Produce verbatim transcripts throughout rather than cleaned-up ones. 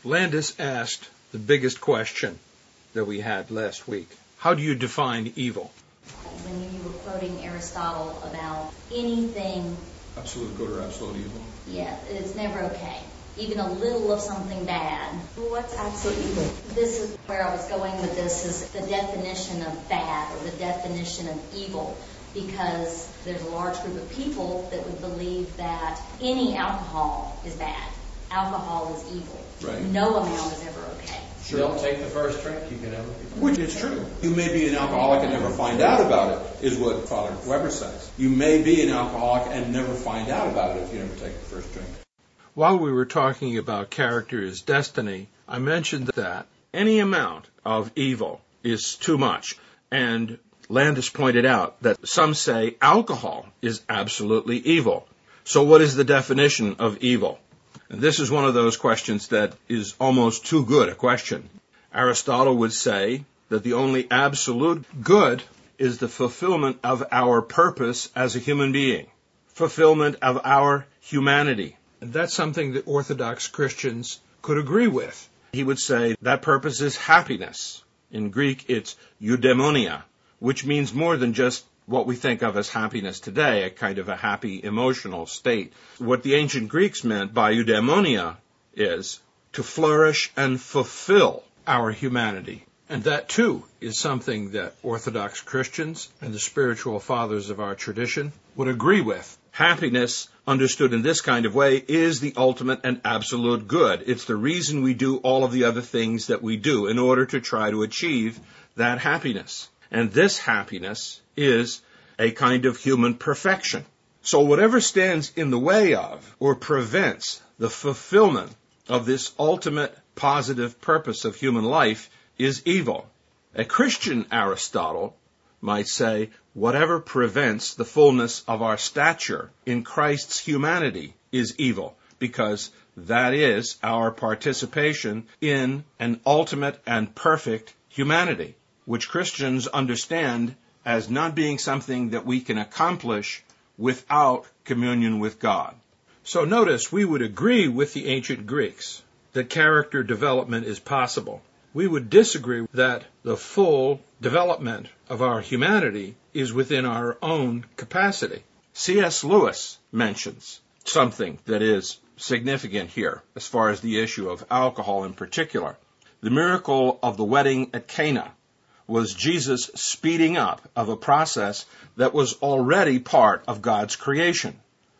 Landis asked the biggest question that we had last week. How do you define evil? When you were quoting Aristotle about anything... Absolute good or absolute evil? Yeah, it's never okay. Even a little of something bad. What's absolute evil? This is where I was going with this, is the definition of bad or the definition of evil. Because there's a large group of people that would believe that any alcohol is bad. Alcohol is evil. Right. No amount is ever okay. Sure. Don't take the first drink, you can never be. Which is true. You may be an alcoholic and never find out about it, is what Father Weber says. You may be an alcoholic and never find out about it if you never take the first drink. While we were talking about character as destiny, I mentioned that any amount of evil is too much. And Landis pointed out that some say alcohol is absolutely evil. So what is the definition of evil? And this is one of those questions that is almost too good a question. Aristotle would say that the only absolute good is the fulfillment of our purpose as a human being, fulfillment of our humanity. And that's something that Orthodox Christians could agree with. He would say that purpose is happiness. In Greek, it's eudaimonia, which means more than just what we think of as happiness today, a kind of a happy emotional state. What the ancient Greeks meant by eudaimonia is to flourish and fulfill our humanity. And that, too, is something that Orthodox Christians and the spiritual fathers of our tradition would agree with. Happiness, understood in this kind of way, is the ultimate and absolute good. It's the reason we do all of the other things that we do in order to try to achieve that happiness. And this happiness is a kind of human perfection. So whatever stands in the way of or prevents the fulfillment of this ultimate positive purpose of human life is evil. A Christian Aristotle might say, whatever prevents the fullness of our stature in Christ's humanity is evil, because that is our participation in an ultimate and perfect humanity, which Christians understand as not being something that we can accomplish without communion with God. So notice, we would agree with the ancient Greeks that character development is possible. We would disagree that the full development of our humanity is within our own capacity. C S Lewis mentions something that is significant here as far as the issue of alcohol in particular. The miracle of the wedding at Cana was Jesus speeding up of a process that was already part of God's creation.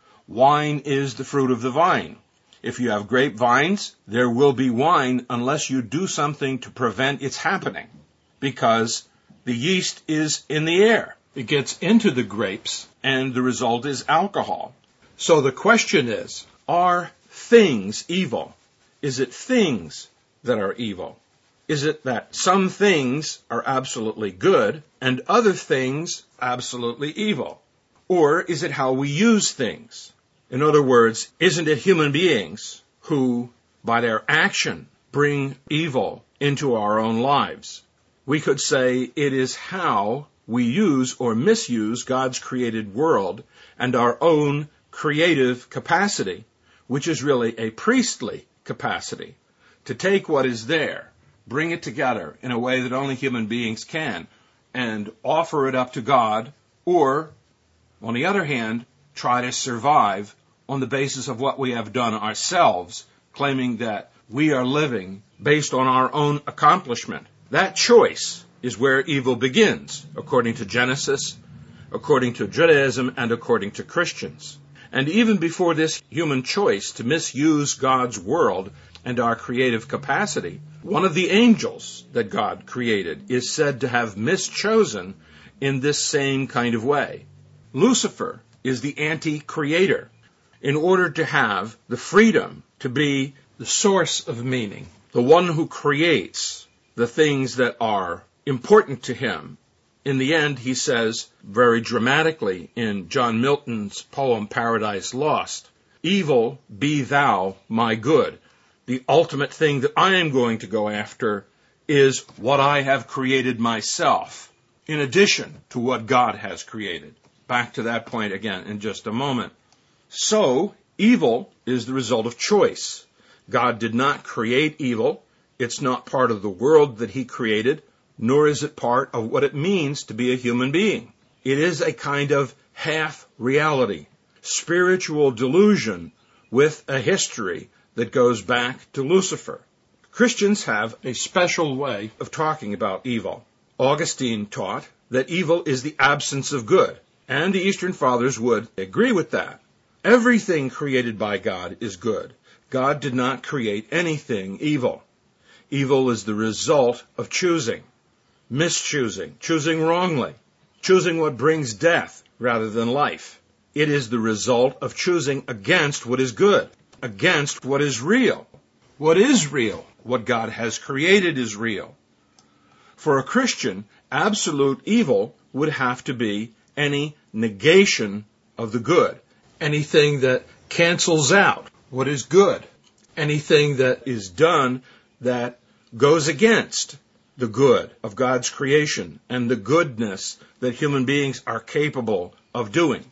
Wine is the fruit of the vine. If you have grapevines, there will be wine unless you do something to prevent its happening, because the yeast is in the air. It gets into the grapes, and the result is alcohol. So the question is, are things evil? Is it things that are evil? Is it that some things are absolutely good and other things absolutely evil? Or is it how we use things? In other words, isn't it human beings who, by their action, bring evil into our own lives? We could say it is how we use or misuse God's created world and our own creative capacity, which is really a priestly capacity, to take what is there, bring it together in a way that only human beings can, and offer it up to God, or, on the other hand, try to survive on the basis of what we have done ourselves, claiming that we are living based on our own accomplishment. That choice is where evil begins, according to Genesis, according to Judaism, and according to Christians. And even before this human choice to misuse God's world and our creative capacity, one of the angels that God created is said to have mischosen in this same kind of way. Lucifer is the anti-creator, in order to have the freedom to be the source of meaning, the one who creates the things that are important to him. In the end, he says very dramatically in John Milton's poem Paradise Lost, "Evil, be thou my good." The ultimate thing that I am going to go after is what I have created myself, in addition to what God has created. Back to that point again in just a moment. So, evil is the result of choice. God did not create evil. It's not part of the world that he created, nor is it part of what it means to be a human being. It is a kind of half reality, spiritual delusion with a history that goes back to Lucifer. Christians have a special way of talking about evil. Augustine taught that evil is the absence of good, and the Eastern Fathers would agree with that. Everything created by God is good. God did not create anything evil. Evil is the result of choosing, mischoosing, choosing wrongly, choosing what brings death rather than life. It is the result of choosing against what is good, against what is real. What is real? What God has created is real. For a Christian, absolute evil would have to be any negation of the good, anything that cancels out what is good, anything that is done that goes against the good of God's creation and the goodness that human beings are capable of doing.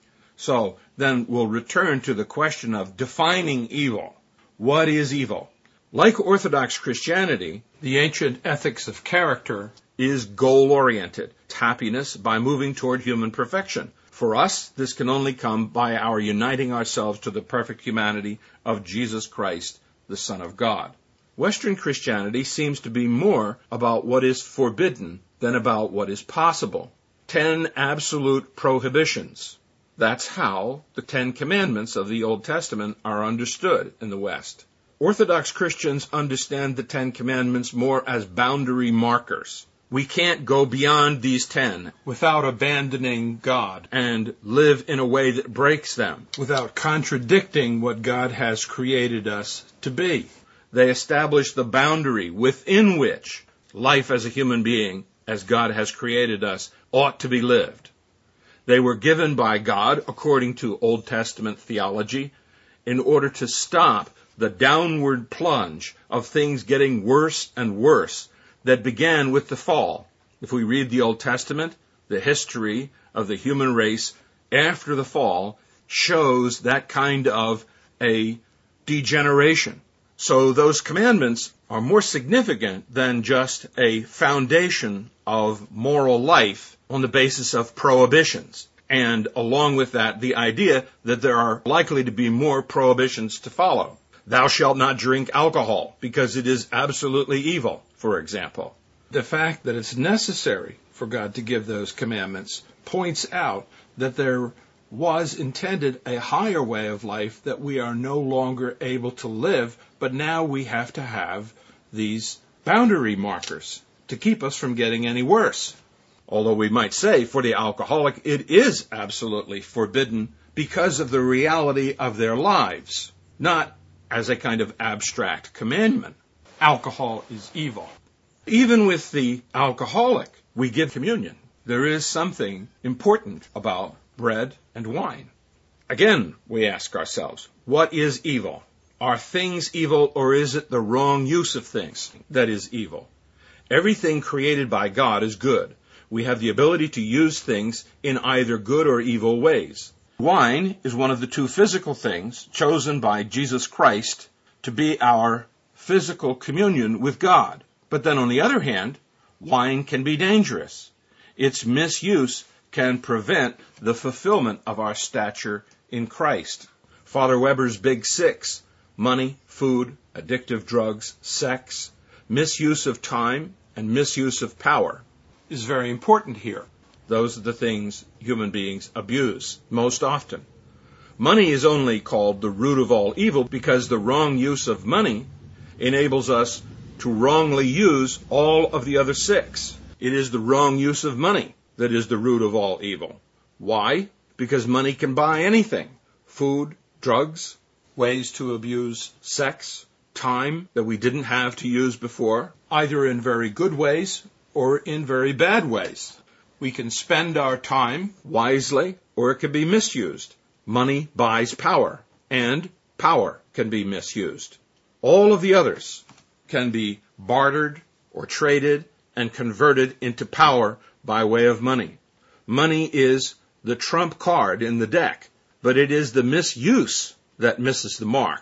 So then we'll return to the question of defining evil. What is evil? Like Orthodox Christianity, the ancient ethics of character is goal-oriented. It's happiness by moving toward human perfection. For us, this can only come by our uniting ourselves to the perfect humanity of Jesus Christ, the Son of God. Western Christianity seems to be more about what is forbidden than about what is possible. Ten absolute prohibitions. That's how the Ten Commandments of the Old Testament are understood in the West. Orthodox Christians understand the Ten Commandments more as boundary markers. We can't go beyond these ten without abandoning God and live in a way that breaks them, without contradicting what God has created us to be. They establish the boundary within which life as a human being, as God has created us, ought to be lived. They were given by God, according to Old Testament theology, in order to stop the downward plunge of things getting worse and worse that began with the fall. If we read the Old Testament, the history of the human race after the fall shows that kind of a degeneration. So those commandments are more significant than just a foundation of moral life on the basis of prohibitions. And along with that, the idea that there are likely to be more prohibitions to follow. Thou shalt not drink alcohol, because it is absolutely evil, for example. The fact that it's necessary for God to give those commandments points out that there was intended a higher way of life that we are no longer able to live, but now we have to have these boundary markers to keep us from getting any worse. Although we might say for the alcoholic it is absolutely forbidden because of the reality of their lives, not as a kind of abstract commandment. Alcohol is evil. Even with the alcoholic, we give communion. There is something important about bread and wine. Again, we ask ourselves, what is evil? Are things evil, or is it the wrong use of things that is evil? Everything created by God is good. We have the ability to use things in either good or evil ways. Wine is one of the two physical things chosen by Jesus Christ to be our physical communion with God. But then on the other hand, wine can be dangerous. Its misuse can prevent the fulfillment of our stature in Christ. Father Weber's Big Six: money, food, addictive drugs, sex, misuse of time, and misuse of power is very important here. Those are the things human beings abuse most often. Money is only called the root of all evil because the wrong use of money enables us to wrongly use all of the other six. It is the wrong use of money that is the root of all evil. Why? Because money can buy anything. Food, drugs, ways to abuse sex, time that we didn't have to use before, either in very good ways or in very bad ways. We can spend our time wisely, or it can be misused. Money buys power, and power can be misused. All of the others can be bartered or traded and converted into power by way of money. Money is the trump card in the deck, but it is the misuse that misses the mark.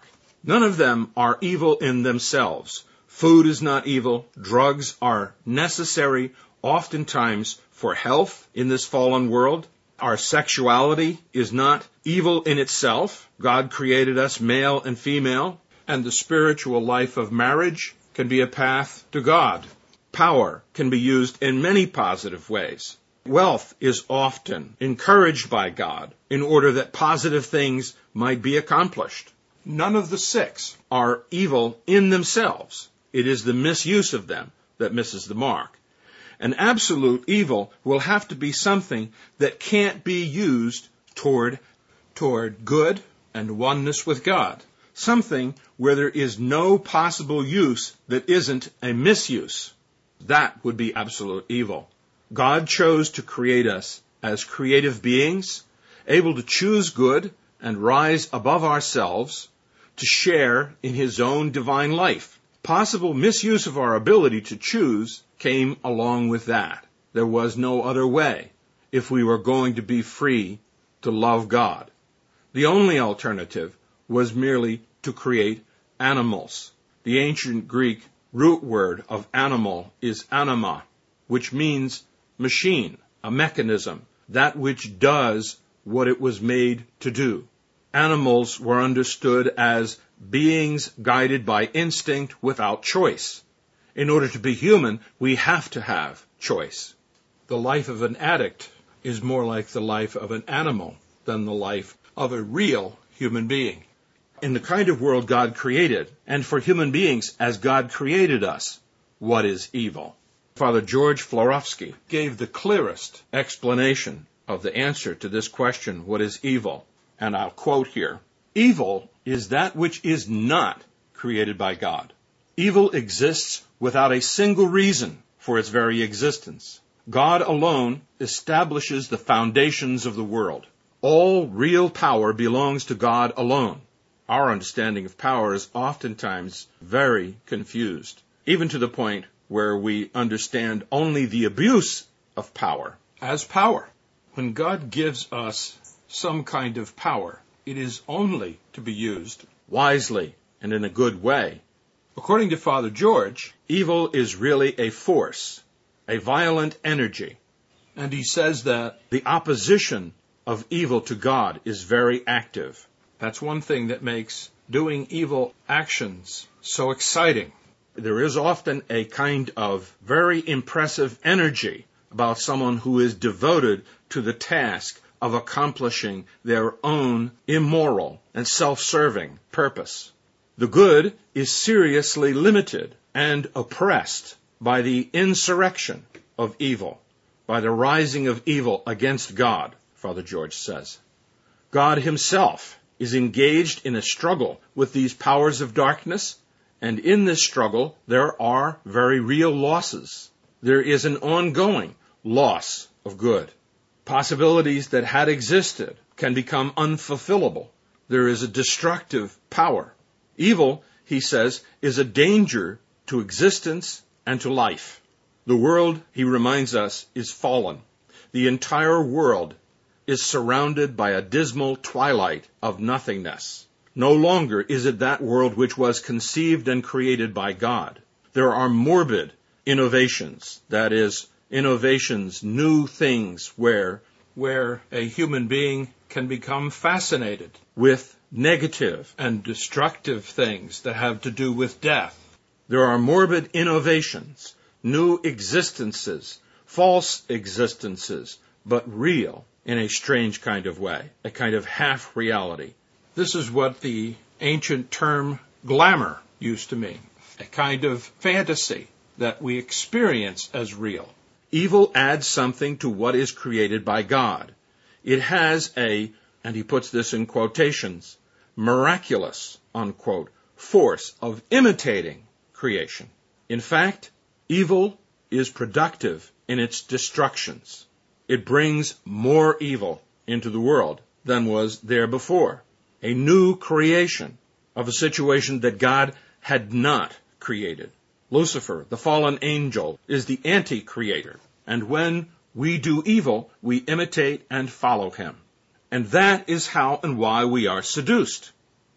None of them are evil in themselves. Food is not evil. Drugs are necessary, oftentimes, for health in this fallen world. Our sexuality is not evil in itself. God created us male and female, and the spiritual life of marriage can be a path to God. Power can be used in many positive ways. Wealth is often encouraged by God in order that positive things might be accomplished. None of the six are evil in themselves. It is the misuse of them that misses the mark. An absolute evil will have to be something that can't be used toward, toward good and oneness with God. Something where there is no possible use that isn't a misuse. That would be absolute evil. God chose to create us as creative beings, able to choose good and rise above ourselves to share in His own divine life. Possible misuse of our ability to choose came along with that. There was no other way if we were going to be free to love God. The only alternative was merely to create animals. The ancient Greek root word of animal is anima, which means machine, a mechanism, that which does what it was made to do. Animals were understood as beings guided by instinct without choice. In order to be human, we have to have choice. The life of an addict is more like the life of an animal than the life of a real human being. In the kind of world God created, and for human beings as God created us, what is evil? Father George Florovsky gave the clearest explanation of the answer to this question, what is evil? And I'll quote here, "Evil is that which is not created by God. Evil exists without a single reason for its very existence. God alone establishes the foundations of the world. All real power belongs to God alone." Our understanding of power is oftentimes very confused, even to the point where we understand only the abuse of power as power. When God gives us some kind of power, it is only to be used wisely and in a good way. According to Father George, evil is really a force, a violent energy. And he says that the opposition of evil to God is very active. That's one thing that makes doing evil actions so exciting. There is often a kind of very impressive energy about someone who is devoted to the task of accomplishing their own immoral and self-serving purpose. The good is seriously limited and oppressed by the insurrection of evil, by the rising of evil against God, Father George says. God Himself is engaged in a struggle with these powers of darkness, and in this struggle there are very real losses. There is an ongoing loss of good. Possibilities that had existed can become unfulfillable. There is a destructive power. Evil, he says, is a danger to existence and to life. The world, he reminds us, is fallen. The entire world is surrounded by a dismal twilight of nothingness. No longer is it that world which was conceived and created by God. There are morbid innovations, that is, innovations, new things where, where a human being can become fascinated with negative and destructive things that have to do with death. There are morbid innovations, new existences, false existences, but real in a strange kind of way, a kind of half-reality. This is what the ancient term glamour used to mean, a kind of fantasy that we experience as real. Evil adds something to what is created by God. It has a, and he puts this in quotations, miraculous, unquote, force of imitating creation. In fact, evil is productive in its destructions. It brings more evil into the world than was there before. A new creation of a situation that God had not created. Lucifer, the fallen angel, is the anti-creator. And when we do evil, we imitate and follow him. And that is how and why we are seduced.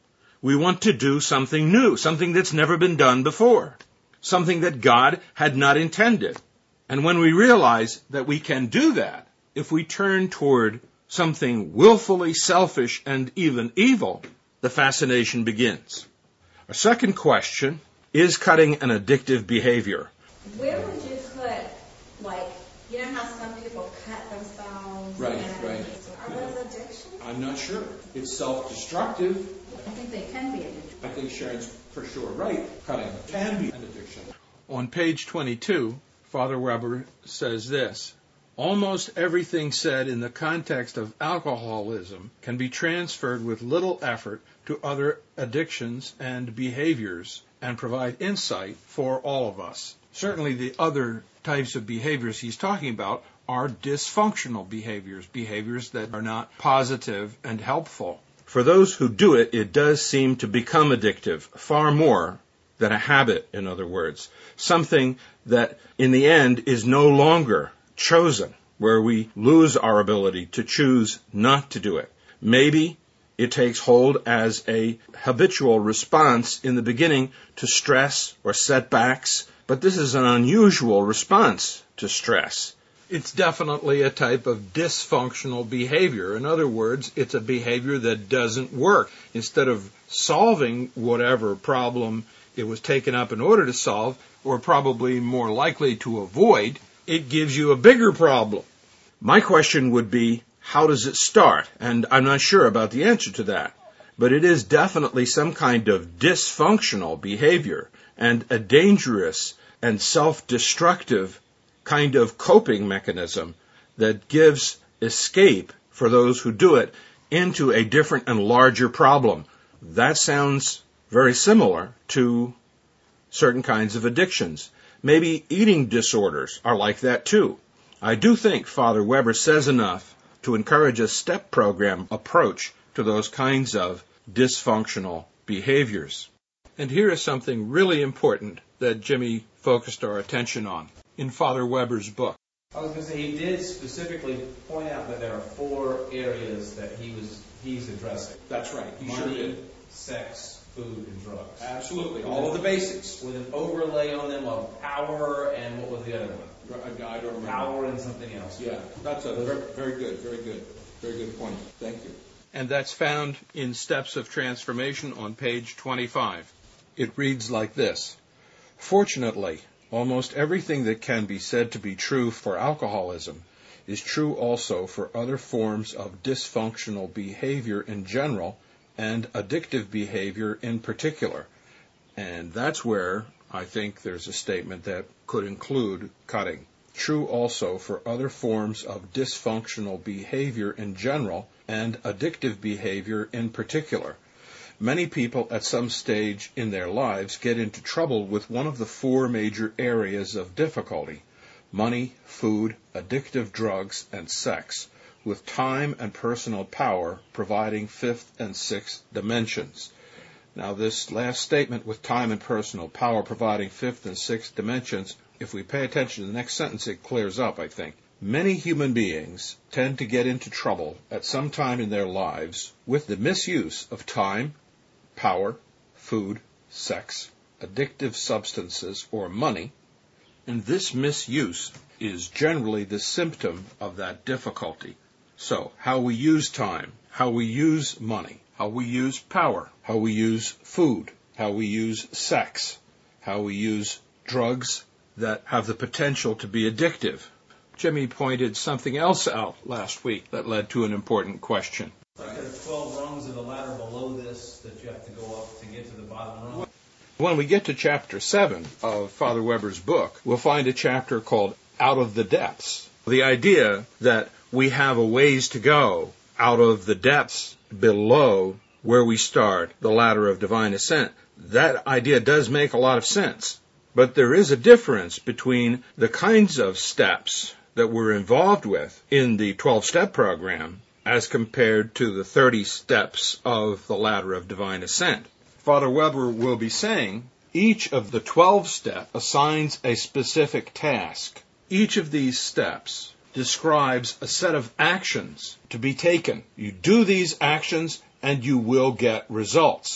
We want to do something new, something that's never been done before, something that God had not intended. And when we realize that we can do that, if we turn toward something willfully selfish and even evil, the fascination begins. Our second question, is cutting an addictive behavior? Where would you put, like, you know how some people cut themselves? Right, and right. Are those addictions? I'm not sure. It's self-destructive. I think they can be addictive. I think Sharon's for sure right. Cutting can be an addiction. On page twenty-two, Father Weber says this, almost everything said in the context of alcoholism can be transferred with little effort to other addictions and behaviors and provide insight for all of us. Certainly the other types of behaviors he's talking about are dysfunctional behaviors, behaviors that are not positive and helpful. For those who do it, it does seem to become addictive, far more than a habit, in other words. Something that, in the end, is no longer chosen, where we lose our ability to choose not to do it. Maybe it takes hold as a habitual response in the beginning to stress or setbacks, but this is an unusual response to stress. It's definitely a type of dysfunctional behavior. In other words, it's a behavior that doesn't work. Instead of solving whatever problem it was taken up in order to solve, or probably more likely to avoid, it gives you a bigger problem. My question would be, how does it start? And I'm not sure about the answer to that. But it is definitely some kind of dysfunctional behavior and a dangerous and self-destructive kind of coping mechanism that gives escape for those who do it into a different and larger problem. That sounds very similar to certain kinds of addictions. Maybe eating disorders are like that too. I do think Father Weber says enough to encourage a step program approach to those kinds of dysfunctional behaviors. And here is something really important that Jimmy focused our attention on in Father Weber's book. I was going to say, he did specifically point out that there are four areas that he was he's addressing. That's right. He sure Money, did. sex, food, and drugs. Absolutely. All of the basics. With an overlay on them of power and what was the other one? I, I don't remember. Power and something else. Yeah, that's a very, very good, very good, very good point. Thank you. And that's found in Steps of Transformation on page twenty-five. It reads like this. Fortunately, almost everything that can be said to be true for alcoholism is true also for other forms of dysfunctional behavior in general and addictive behavior in particular. And that's where I think there's a statement that could include cutting. True also for other forms of dysfunctional behavior in general and addictive behavior in particular. Many people at some stage in their lives get into trouble with one of the four major areas of difficulty: money, food, addictive drugs, and sex, with time and personal power providing fifth and sixth dimensions. Now, this last statement, with time and personal power providing fifth and sixth dimensions, if we pay attention to the next sentence, it clears up, I think. Many human beings tend to get into trouble at some time in their lives with the misuse of time, power, food, sex, addictive substances, or money, and this misuse is generally the symptom of that difficulty. So, how we use time, how we use money, how we use power, how we use food, how we use sex, how we use drugs that have the potential to be addictive. Jimmy pointed something else out last week that led to an important question. There are twelve rungs of the ladder below this that you have to go up to get to the bottom rung. When we get to chapter seven of Father Weber's book, we'll find a chapter called Out of the Depths. The idea that we have a ways to go out of the depths below where we start, the ladder of divine ascent. That idea does make a lot of sense. But there is a difference between the kinds of steps that we're involved with in the twelve-step program as compared to the thirty steps of the ladder of divine ascent. Father Weber will be saying each of the twelve steps assigns a specific task. Each of these steps describes a set of actions to be taken. You do these actions and you will get results.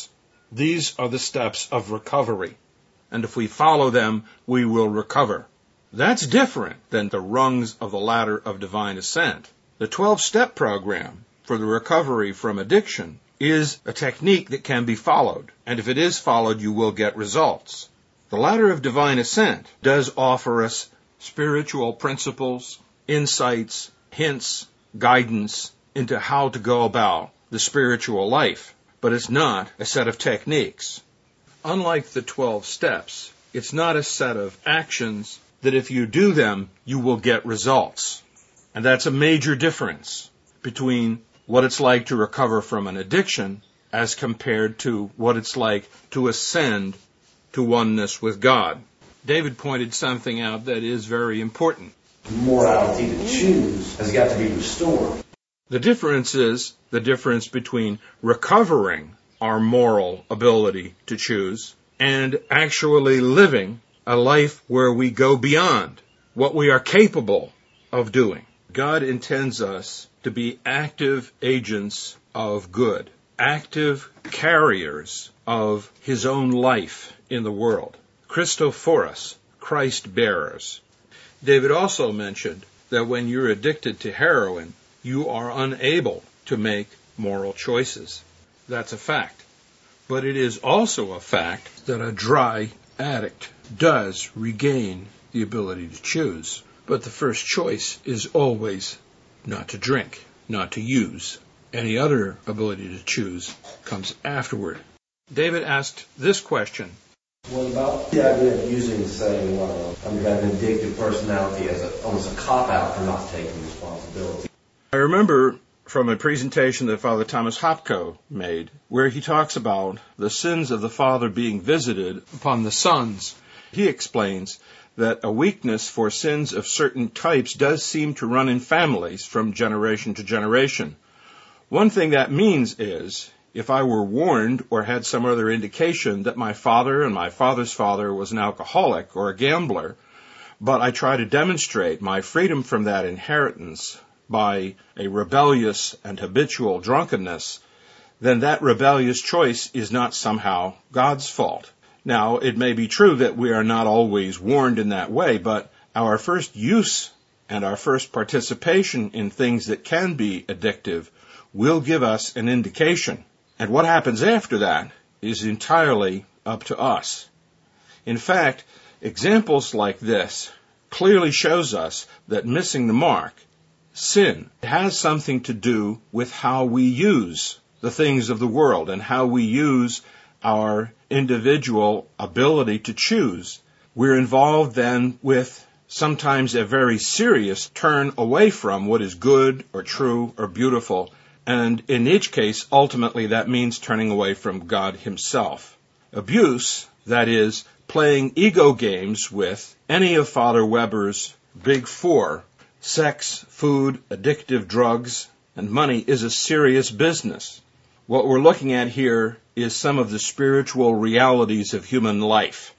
These are the steps of recovery. And if we follow them, we will recover. That's different than the rungs of the ladder of divine ascent. The twelve-step program for the recovery from addiction is a technique that can be followed. And if it is followed, you will get results. The ladder of divine ascent does offer us spiritual principles, insights, hints, guidance into how to go about the spiritual life. But it's not a set of techniques. Unlike the twelve steps, it's not a set of actions that if you do them, you will get results. And that's a major difference between what it's like to recover from an addiction as compared to what it's like to ascend to oneness with God. David pointed something out that is very important. Morality to choose has got to be restored. The difference is the difference between recovering our moral ability to choose and actually living a life where we go beyond what we are capable of doing. God intends us to be active agents of good, active carriers of His own life in the world, Christophoros, Christ bearers. David also mentioned that when you're addicted to heroin, you are unable to make moral choices. That's a fact. But it is also a fact that a dry addict does regain the ability to choose. But the first choice is always not to drink, not to use. Any other ability to choose comes afterward. David asked this question. What about the idea of using, say, well, I've got an addictive personality as a, almost a cop-out for not taking responsibility? I remember from a presentation that Father Thomas Hopko made, where he talks about the sins of the father being visited upon the sons. He explains that a weakness for sins of certain types does seem to run in families from generation to generation. One thing that means is, if I were warned or had some other indication that my father and my father's father was an alcoholic or a gambler, but I try to demonstrate my freedom from that inheritance by a rebellious and habitual drunkenness, then that rebellious choice is not somehow God's fault. Now, it may be true that we are not always warned in that way, but our first use and our first participation in things that can be addictive will give us an indication. And what happens after that is entirely up to us. In fact, examples like this clearly shows us that missing the mark, sin, has something to do with how we use the things of the world and how we use our individual ability to choose. We're involved then with sometimes a very serious turn away from what is good or true or beautiful, and in each case, ultimately, that means turning away from God Himself. Abuse, that is, playing ego games with any of Father Weber's big four, sex, food, addictive drugs, and money, is a serious business. What we're looking at here is some of the spiritual realities of human life.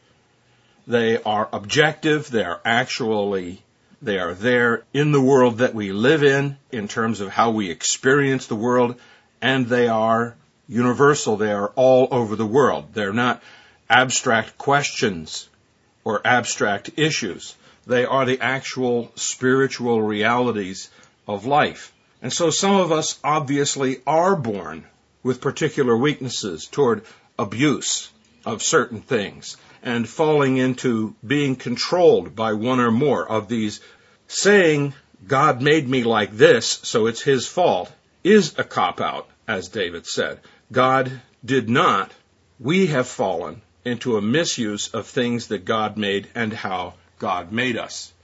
They are objective, they are actually, they are there in the world that we live in, in terms of how we experience the world, and they are universal, they are all over the world. They're not abstract questions or abstract issues. They are the actual spiritual realities of life. And so some of us obviously are born with particular weaknesses toward abuse of certain things and falling into being controlled by one or more of these. Saying, God made me like this, so it's His fault, is a cop-out, as David said. God did not. We have fallen into a misuse of things that God made and how God made us.